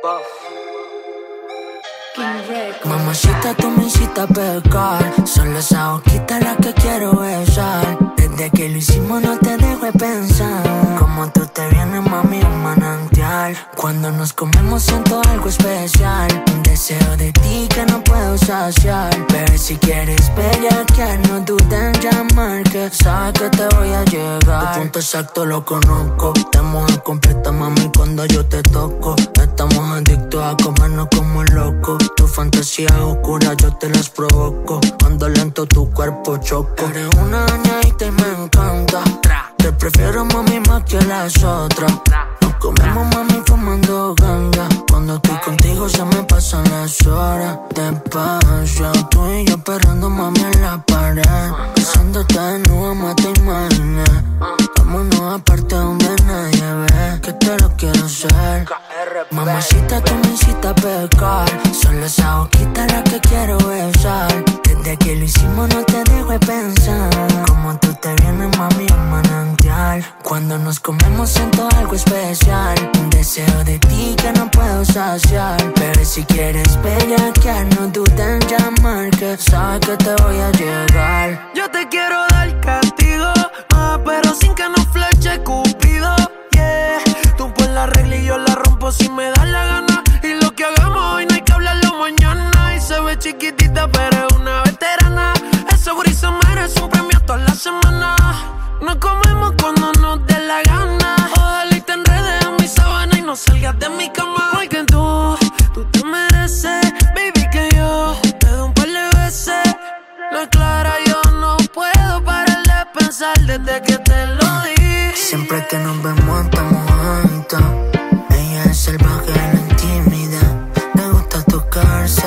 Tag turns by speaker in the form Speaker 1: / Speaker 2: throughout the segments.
Speaker 1: Mamacita, tú me hiciste a pecar. Son esa boquita la que quiero besar. Desde que lo hicimos no te dejo de pensar. Como tú te vienes, mami, un manantial. Cuando nos comemos siento algo especial. Un deseo de ti que no puedo saciar. Bebé, si quieres bellaquear, no dudes en llamar, que sabes que te voy a llegar. Tu punto exacto lo conozco. Te mojas completa, mami, cuando yo te toco. Estamos adictos a comernos como locos. Tu fantasía oscura yo te las provoco. Cuando lento tu cuerpo choco. Eres una dañadita y me encanta. Te prefiero, mami, más que las otras. Nos comemos, mami, fumando ganga. Cuando estoy contigo se me pasan las horas. Despacio, tú y yo perreando, mami, en la pared. Besándote desnuda, más te imaginé. Vámonos aparte donde nadie ve, que te lo quiero hacer. Mamacita, tú me hiciste a pecar. Solo esa boquita la que quiero besar. Desde que lo hicimos no te dejo de pensar. Como tú te vienes, mami, un manantial. Cuando nos comemos siento algo especial. Un deseo de ti que no puedo saciar. Bebé, si quieres bellaquear, no dudes en llamar, que sabes que te voy a llegar.
Speaker 2: Yo te quiero dar castigo, pero sin que nos fleche Cupido, yeah. Tú pon la regla y yo la rompo si me da la gana. Y lo que hagamos hoy no hay que hablarlo mañana. Y se ve chiquitita pero es una veterana. Esa brisa merece un premio toda la semana. Nos comemos cuando nos dé la gana. Ojalá y te enredes en mi sábana y no salgas de mi cama. Porque tú te mereces, baby, que yo te doy un par de veces. No es clara, yo no puedo parar de pensar desde que te lo di.
Speaker 1: Siempre que nos vemos estamos juntos. Ella es salvaje en la intimidad. Le gusta tocarse,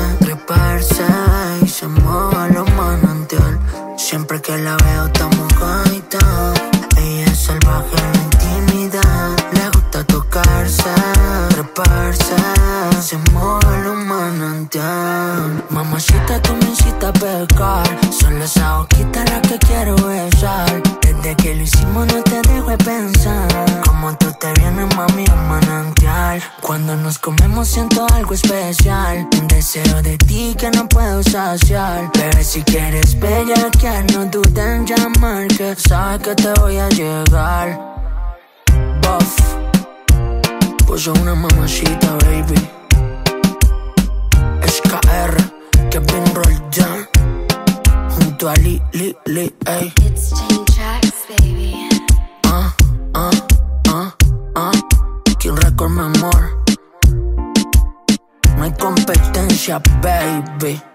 Speaker 1: treparse y se mueve los manantial. Siempre que la veo estamos juntos. Ella es salvaje en la intimidad. Le gusta tocarse, treparse, se mueve los manantial. Mamacita, tú me hiciste a pecar. Solo esa boquita la que quiero besar. Desde que lo hicimos no te dejo de pensar. Como tú te vienes, mami, un manantial. Cuando nos comemos siento algo especial. Un deseo de ti que no puedo saciar. Bebé, si quieres bellaquear, no dudes en llamar, que sabes que te voy a llegar. Buff, puso una mamacita, baby. SKR, Kevin Roldan, junto a Li, ey.
Speaker 3: It's Chain Tracks, baby.
Speaker 1: King Record, mi amor. No hay competencia, baby.